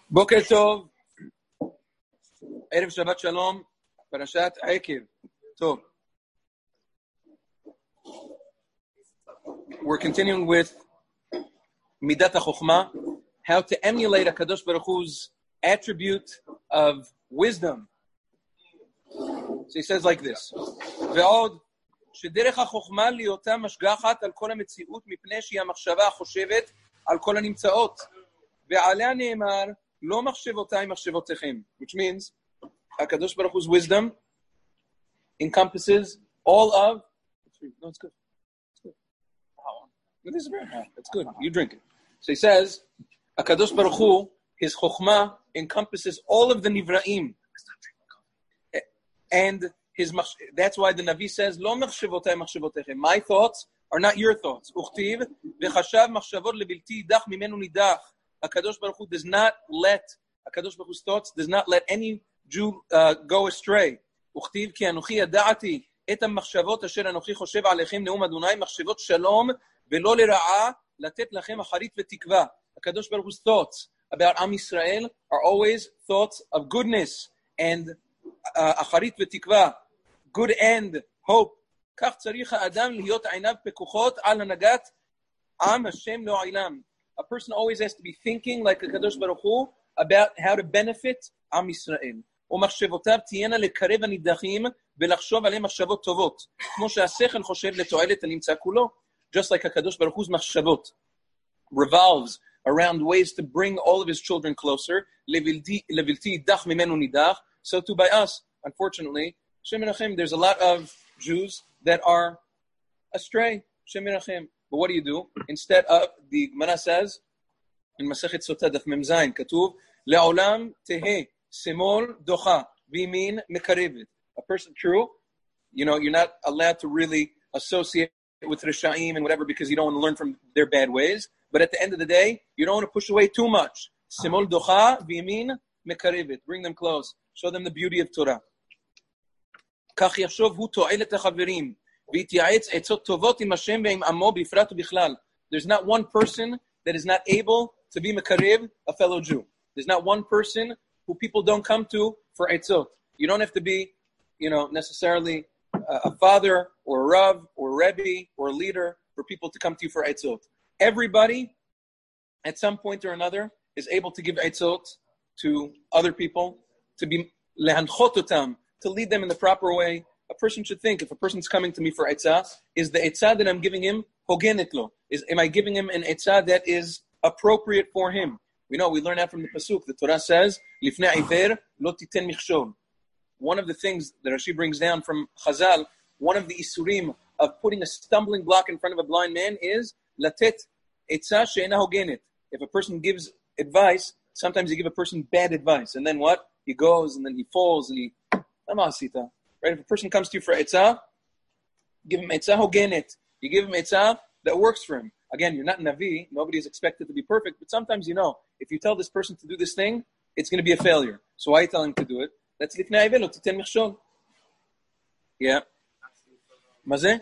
בוקר טוב, ערב שבת שלום, פרשת עקב. טוב. We're continuing with Midat HaChokhmah, how to emulate HaKadosh Baruch Hu's attribute of wisdom. So he says like this, ועוד, שדרך החוכמה להיותה משגחת על כל המציאות מפני שהיא המחשבה החושבת על כל הנמצאות. ועליה נאמר, לא מחשבותיי מחשבותיכם, which means HaKadosh Baruch Hu's wisdom encompasses all of... No, it's good. It's good. No, this is very hot. It's good. You drink it. So he says, HaKadosh Baruch Hu, his chokhmah encompasses all of the nivraim. And that's why the Navi says, לא מחשבותיי מחשבותיכם. My thoughts are not your thoughts. וכתיב, וחשב מחשבות לבלתי יידח ממנו נידח. HaKadosh Baruch Hu does not let, HaKadosh Baruch Hu's thoughts does not let any Jew go astray. וכתיב כי אנוכי ידעתי את המחשבות אשר אנוכי חושב עליכם נאום אדוני מחשבות שלום ולא לרעה לתת לכם אחרית ותקווה. HaKadosh Baruch Hu's thoughts about Am Yisrael are always thoughts of goodness and אחרית ותקווה, good end, hope. כך צריך האדם להיות עיניו פקוחות על הנהגת עם השם לעולם. A person always has to be thinking like HaKadosh Baruch Hu about how to benefit Am Yisrael. ומחשבותיו תהיינה לקרב הנידחים ולחשוב עליהם מחשבות טובות. כמו שהשכל חושב לתועלת הנמצא כולו. Just like HaKadosh Baruch Hu's מחשבות revolves around ways to bring all of his children closer. לבלתי יידח ממנו נידח. So too by us, unfortunately, Shem Menachem, there's a lot of Jews that are astray. Shem Menachem. But what do? Instead of, the Gemara says, in Masechet Sotah, Daf Mem Zayin, Katuv, Le'olam tehe, semol docha, v'yimin mekarevet. A person, true, you're not allowed to really associate with Risha'im and whatever because you don't want to learn from their bad ways. But at the end of the day, you don't want to push away too much. Semol docha, v'yimin mekarevet. Bring them close. Show them the beauty of Torah. כך יחשוב הוא תועלת החברים. ויתייעץ עצות טובות עם השם ועם עמו בפרט ובכלל. There's not one person that is not able to be mekarev a fellow Jew. There's not one person who people don't come to for etzot. You don't have to be, necessarily a father or a rav or a rebbe or a leader for people to come to you for etzot. Everybody, at some point or another, is able to give etzot to other people, to be lehanchot otam, to lead them in the proper way. A person should think, if a person's coming to me for etzah, is the etzah that I'm giving him hogenet lo? Am I giving him an etzah that is appropriate for him? We learn that from the pasuk. The Torah says, "Lifnei iver lo titen michshol." One of the things that Rashi brings down from Chazal, one of the isurim of putting a stumbling block in front of a blind man is latet etzah she'ena hogenet. If a person gives advice, sometimes you give a person bad advice, and then what? He goes and then he falls and he amasita. Right? If a person comes to you for etzah, give him etzah hogenet. You give him etzah that works for him. Again, you're not Navi. Nobody is expected to be perfect. But sometimes if you tell this person to do this thing, it's going to be a failure. So why are you telling him to do it? That's lifnei avelo, titen michshol. Yeah. מה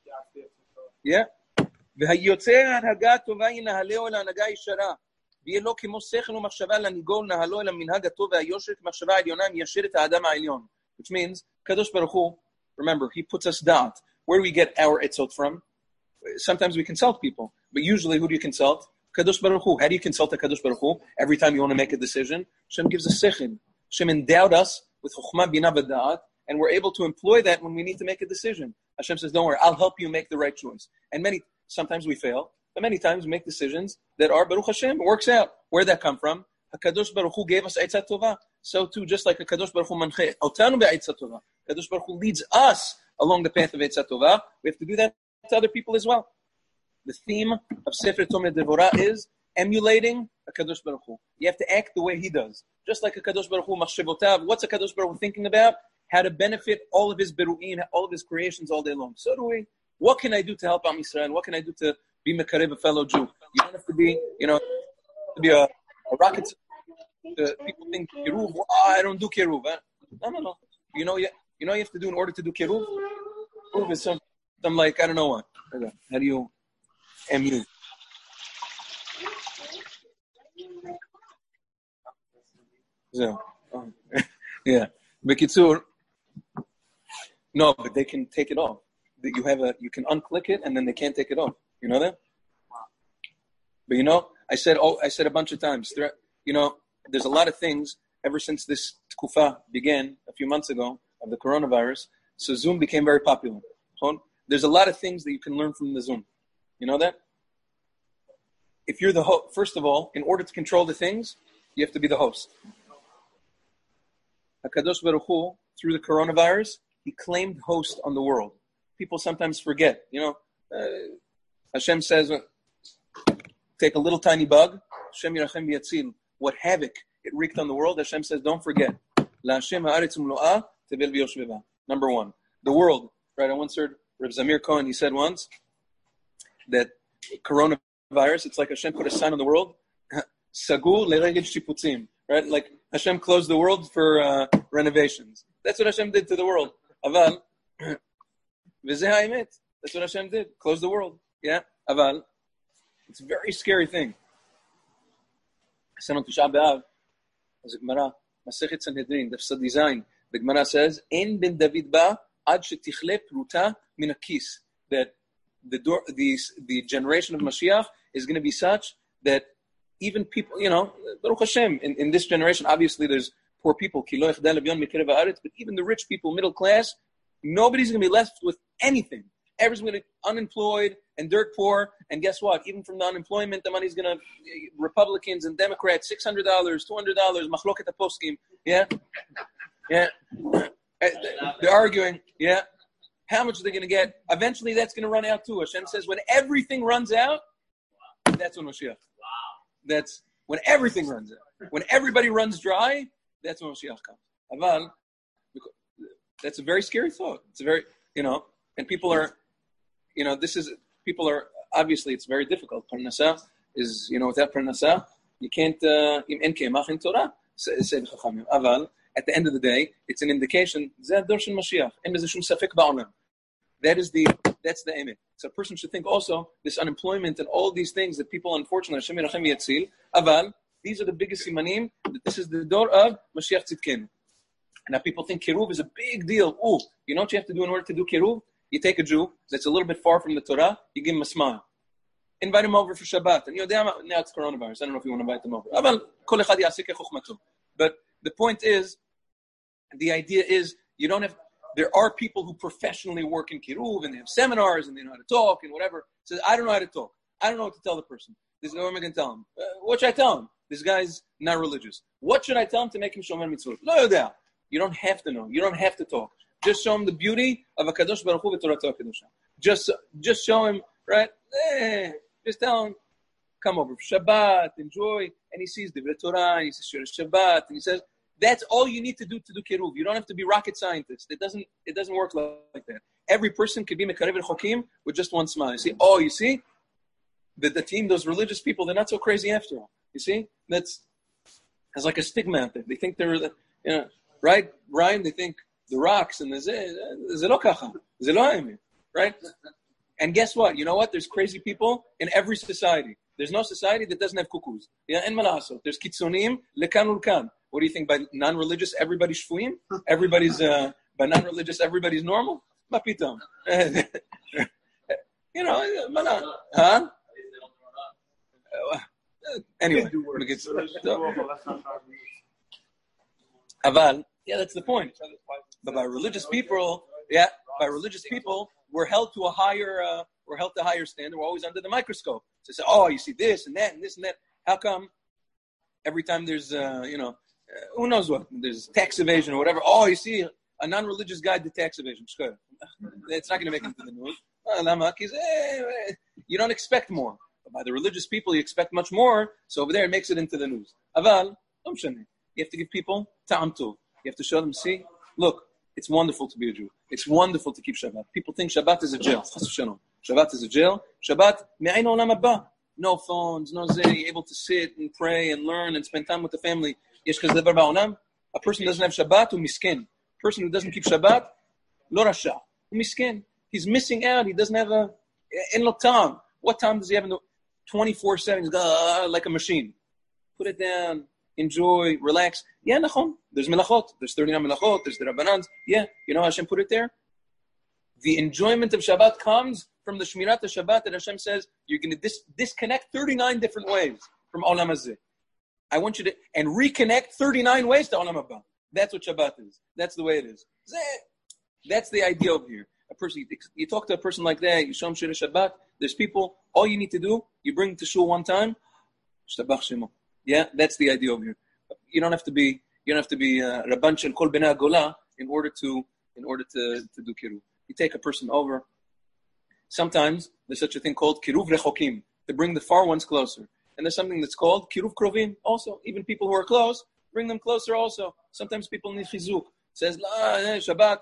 Yeah. והיוצא ההנהגה הטובה ינהלהו אל ההנהגה הישרה. ויהיה לו כמו שכל ומחשבה להנהיגו ולנהלו אל המנהג הטוב והיושר כמחשבה העליונה מיישר את האדם העליון. Which means, Kadosh Baruch Hu, remember, he puts us da'at. Where do we get our etzot from? Sometimes we consult people. But usually, who do you consult? Kadosh Baruch Hu. How do you consult a Kadosh Baruch Hu? Every time you want to make a decision, Hashem gives us sechim. Hashem endowed us with chokhmah bina v'da'at, and we're able to employ that when we need to make a decision. Hashem says, don't worry, I'll help you make the right choice. And sometimes we fail, but many times we make decisions that are, Baruch Hashem, it works out. Where'd that come from? HaKadosh Baruch Hu gave us etzat tovah. So too, just like HaKadosh Baruch Hu manche otanu be'etzat tovah. HaKadosh Baruch Hu leads us along the path of etzat tovah. We have to do that to other people as well. The theme of Sefer Tomei Devorah is emulating HaKadosh Baruch Hu. You have to act the way he does. Just like HaKadosh Baruch Hu, machshevotav, what's HaKadosh Baruch Hu thinking about? How to benefit all of his beru'in, all of his creations all day long. So do we. What can I do to help Am Yisrael? What can I do to be mekarev a fellow Jew? You don't have to be, to be a rocket scientist. People think kiruv. I don't do kiruv. No. You know you have to do in order to do kiruv. Kiruv is some like I don't know what. How do you emulate? So, yeah. B'kitzur, no, but they can take it off. You can unclick it and then they can't take it off. You know that? But I said a bunch of times, there's a lot of things ever since this tkufa began a few months ago of the coronavirus. So Zoom became very popular. There's a lot of things that you can learn from the Zoom. You know that? If you're the host, first of all, in order to control the things, you have to be the host. HaKadosh Baruch Hu, through the coronavirus, he claimed host on the world. People sometimes forget. Hashem says, take a little tiny bug, Hashem yirachem v'yatzil, what havoc it wreaked on the world. Hashem says, don't forget. LaHashem ha'aretz umlo'ah tevel v'yoshveva. Number one, the world. Right, I once heard Reb Zamir Cohen, he said once that coronavirus, it's like Hashem put a sign on the world, Sagu leregel shiputzim, right? Like Hashem closed the world for renovations. That's what Hashem did to the world. Aval, v'zeh ha'emet. That's what Hashem did. Close the world. Yeah, aval. It's a very scary thing. Sanon Tisha B'Av, as a Gemara, Masechet Sanhedrin, Daf Sadi Zayin, the Gemara says, "Ein ben David ba ad shetichle pruta min hakis." That the generation of Mashiach is going to be such that even people, Baruch Hashem, in this generation, obviously there's poor people, but even the rich people, middle class, nobody's going to be left with anything. Everyone's going to be unemployed and dirt poor. And guess what? Even from the unemployment, the money's going to, Republicans and Democrats, $600, $200, machloket poskim. Yeah. Yeah. They're arguing. Yeah. How much are they going to get? Eventually that's going to run out too. Hashem says when everything runs out, that's when Mashiach. That's when everything runs out. When everybody runs dry, that's when Mashiach comes. Aval, that's a very scary thought. It's a very, and people are, people are, obviously it's very difficult. Parnasa is, without Parnasa, you can't, Torah, said Chachamim. Aval, at the end of the day, it's an indication, that's the aim. So a person should think also, this unemployment and all these things that people, unfortunately, Hashem yirachem v'yatzil, aval, these are the biggest simanim, that this is the door of Mashiach Tzidkenu. Now people think Kiruv is a big deal. Oh, you know what you have to do in order to do Kiruv? You take a Jew that's a little bit far from the Torah, you give him a smile. Invite him over for Shabbat. And now it's coronavirus. I don't know if you want to invite them over. But the point is, the idea is, there are people who professionally work in Kiruv and they have seminars and they know how to talk and whatever. Says, I don't know how to talk. I don't know what to tell the person. This is what am I going to tell him? What should I tell him? This guy's not religious. What should I tell him to make him shomer mitzvot? No doubt. You don't have to know. You don't have to talk. Just show him the beauty of HaKadosh Baruch Hu v'Torah HaKadosha. Just show him, right? Just tell him, come over for Shabbat, enjoy. And he sees Divrei Torah, and he says Shir Shabbat, and he says, that's all you need to do Kiruv. You don't have to be rocket scientist. It doesn't work like that. Every person can be Mekarev and Chokim with just one smile. You see? The team, those religious people, they're not so crazy after all. You see? That's like a stigma out there. They think they're, right? Ryan, they think the rocks and the zelo kacha, zelo haemet, right? And guess what? You know what? There's crazy people in every society. There's no society that doesn't have cuckoos. Yeah, en malaso. There's kitzonim lekan ulkan. What do you think? By non-religious, everybody's shfuim? Everybody's by non-religious, everybody's normal? Mapitam. Huh? Anyway, Aval, that's the point. But by religious people, we're held to a higher standard. We're always under the microscope. So say, you see this and that and this and that. How come every time there's, who knows what? There's tax evasion or whatever. You see a non-religious guy did tax evasion. It's not going to make it to the news. You don't expect more. But by the religious people, you expect much more. So over there, it makes it into the news. Aval, you have to give people ta'am tov. You have to show them, see, look, it's wonderful to be a Jew. It's wonderful to keep Shabbat. People think Shabbat is a jail. Shabbat is a jail. Shabbat, me'ayin olam haba. No phones, no zay, able to sit and pray and learn and spend time with the family. A person who doesn't have Shabbat, who miskin. A person who doesn't keep Shabbat, lo rasha, who miskin. He's missing out. He doesn't have en lo tam. What time does he have in the 24/7? He's like a machine. Put it down. enjoy, relax. Yeah, nachon. There's melachot. There's 39 melachot. There's the Rabbanans. Yeah, you know how Hashem put it there? The enjoyment of Shabbat comes from the Shmirat of Shabbat that Hashem says you're going to disconnect 39 different ways from Olam Hazeh. I want you to, and reconnect 39 ways to Olam Haba. That's what Shabbat is. That's the way it is. That's the idea over here. A person, you talk to a person like that, you show him Shir Shabbat, there's people, all you need to do, you bring to shul one time, Shtabach Shemo. Yeah, that's the idea over here. You don't have to be Rabban Shel Kol Bnei Agola in order to do Kiruv. You take a person over. Sometimes there's such a thing called Kiruv Rechokim, to bring the far ones closer. And there's something that's called Kiruv Krovim also. Even people who are close, bring them closer also. Sometimes people need Chizuk. It says, Shabbat.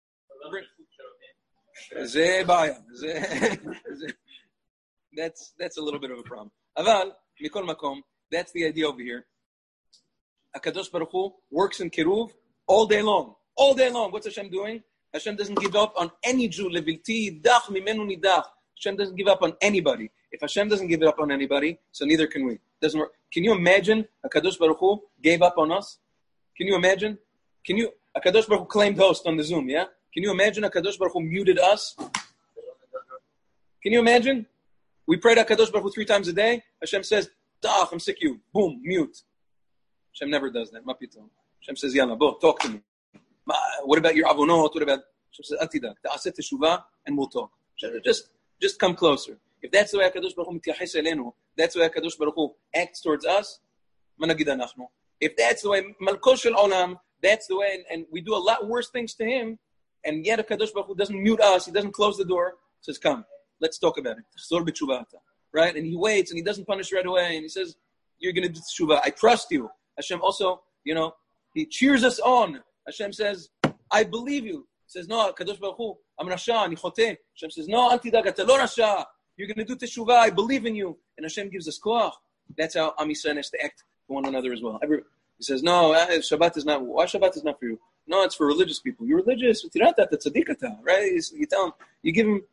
That's a little bit of a problem. Aval, Mikol Makom, that's the idea over here. HaKadosh Baruch Hu works in Kiruv all day long. All day long. What's Hashem doing? Hashem doesn't give up on any Jew. Levilti dach mimenu nidach. Hashem doesn't give up on anybody. If Hashem doesn't give up on anybody, so neither can we. Doesn't work. Can you imagine HaKadosh Baruch Hu gave up on us? Can you imagine? HaKadosh Baruch Hu claimed host on the Zoom, yeah? Can you imagine HaKadosh Baruch Hu muted us? Can you imagine? We prayed HaKadosh Baruch Hu 3 times a day. Hashem says, Dach, I'm sick of you. Boom, mute. Hashem never does that. Hashem says, Yalla, bo, talk to me. What about your avonot? What about... Hashem says, Atida, ta'aseh teshuvah, and we'll talk. Just come closer. If that's the way HaKadosh Baruch Hu mityaches elenu, that's the way HaKadosh Baruch Hu acts towards us, ma nagid anachnu. If that's the way, Malko Shel Olam, that's the way, and we do a lot worse things to him, and yet HaKadosh Baruch Hu doesn't mute us, he doesn't close the door, says, come, let's talk about it. Right? And he waits, and he doesn't punish right away, and he says, you're going to do teshuvah. I trust you. Hashem also, he cheers us on. Hashem says, I believe you. He says, no, HaKadosh Baruch Hu, I'm Rasha, ani choteh. Hashem says, no, al tidag, ata lo Rasha. You're going to do teshuvah, I believe in you. And Hashem gives us koach. That's how Am Yisrael has to act for one another as well. He says, no, Shabbat is not, why Shabbat is not for you? No, it's for religious people. You're religious, right? You tell him, you give him,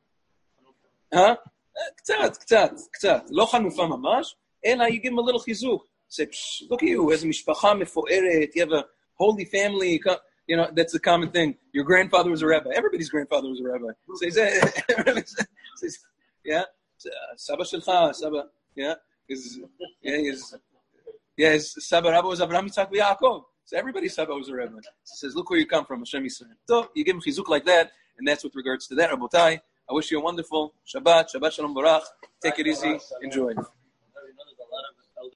קצת. לא חנופה ממש, אלא you give him a little חיזוק. Say, look at you, איזה משפחה מפוארת, you have a holy family, that's the common thing. Your grandfather was a rabbi. Everybody's grandfather was a rabbi. Says, yeah, Saba Shelcha, Saba, yeah, his Saba Rabba was Abraham, Yitzhak, Yaakov. So everybody's Saba was a rabbi. He says, look where you come from, Hashem Yisrael. So you give him chizuk like that, and that's with regards to that, Rabotai. I wish you a wonderful Shabbat Shalom Barach. Take it easy, enjoy.